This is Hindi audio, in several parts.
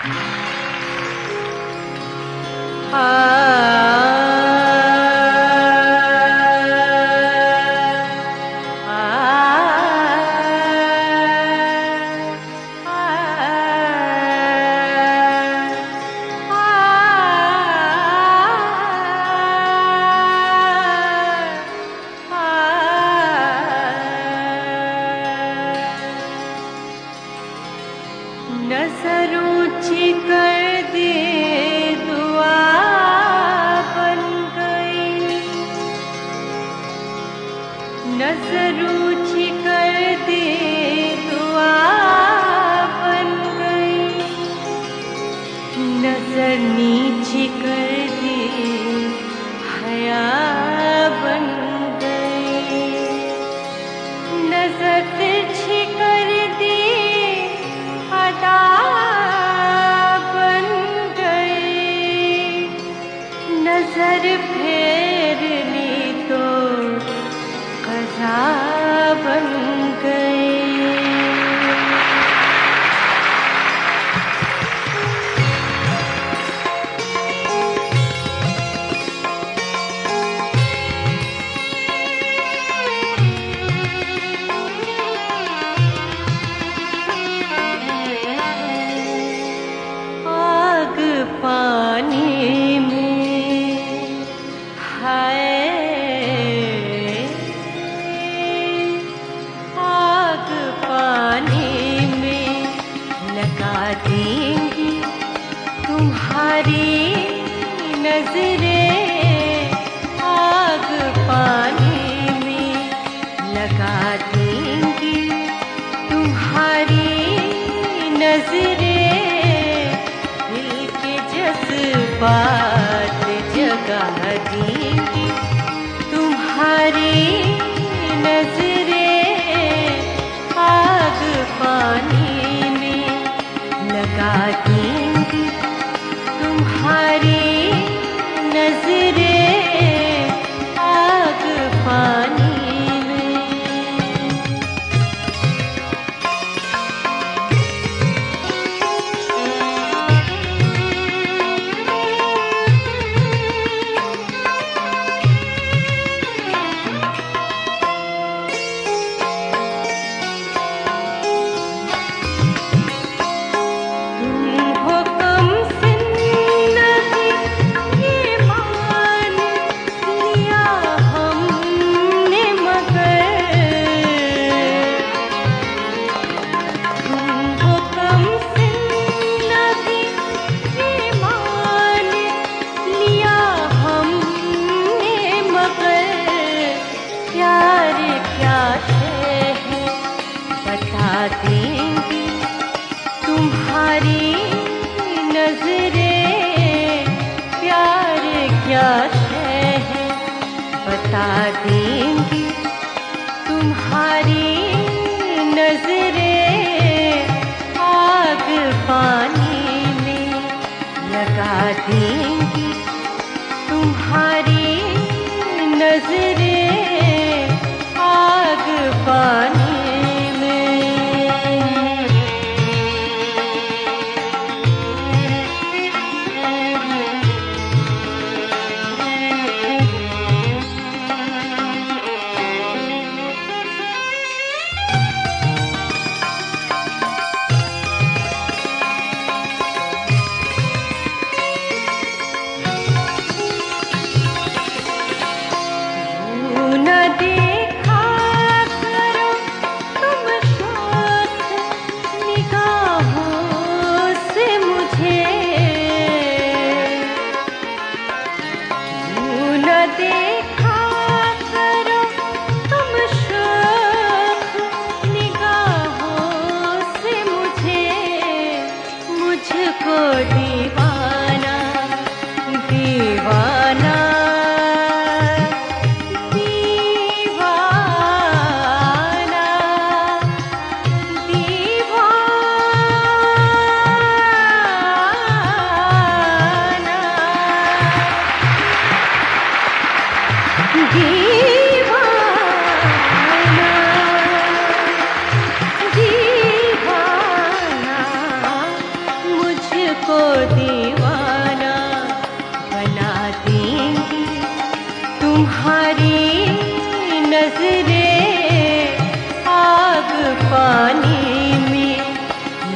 नजर ऊंची कर दे दुआ बन गई, नजर ऊंची कर दे दुआ बन गई, नजर नीची कर दे हया बन गई, नजर तिरछी कर दी अदा बन गई, नजर फेर ली तो क़ज़ा बन गई। पानी में हाय आग पानी में लगा देंगी तुम्हारी नजरें, आग पानी में लगा देंगी तुम्हारी नजरें, बात जगा देंगी तुम्हारी नजरें, आग पानी में लगा देंगी तुम्हारी नजरें, आग पानी देंगी तुम्हारी नजरें, प्यार क्या शय है बता देंगी तुम्हारी नजरें, आग पानी में लगा देंगी तुम्हारी नजरें, आग पानी न देखा करो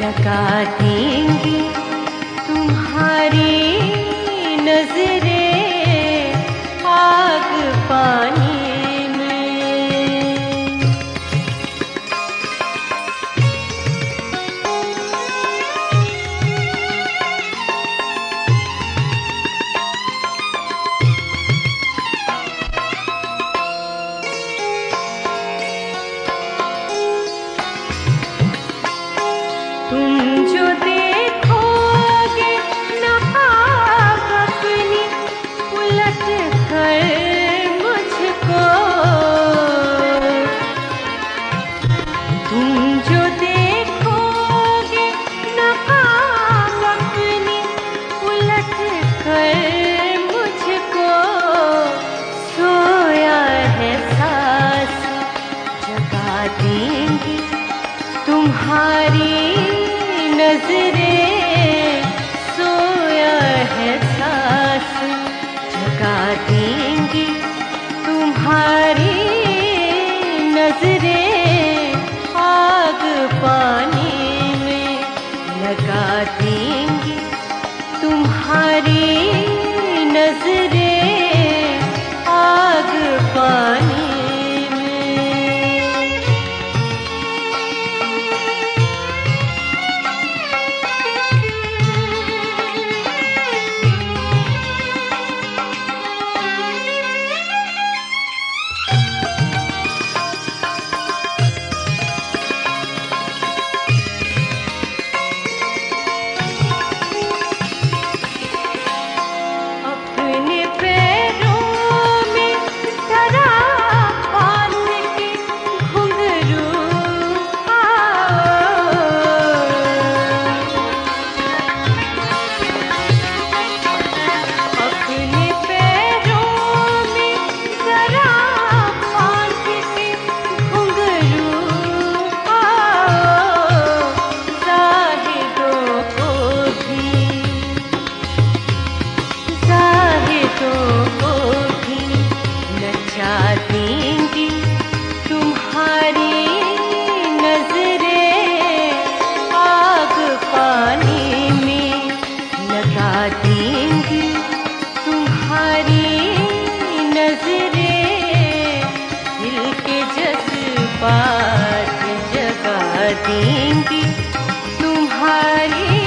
लगा देंगी तुम्हारी नजरें आग पानी में। तुम जो देखोगे नकाब अपनी उलट कर मुझको, तुम जो देखोगे नकाब अपनी उलट कर मुझको, सोया है सांस जगा देंगी तुम्हारी नजरें, सोया है सांस जगा देंगी तुम्हारी नजरें आग पानी में लगा देंगी तुम्हारी नजरें आग पानी देंगी तुम्हारी नजरें आग पानी में लगा देंगी तुम्हारी नजरें दिल के जज्बात जगा देंगी तुम्हारी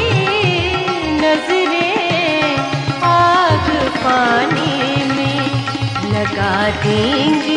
नजरें आग पानी में लगा देंगी।